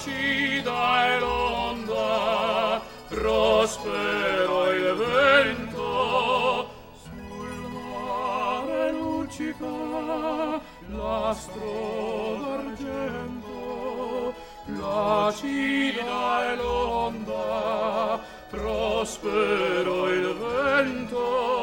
placida e l'onda, prospero il vento, sul mare luccica l'astro d'argento, placida e l'onda, prospero il vento,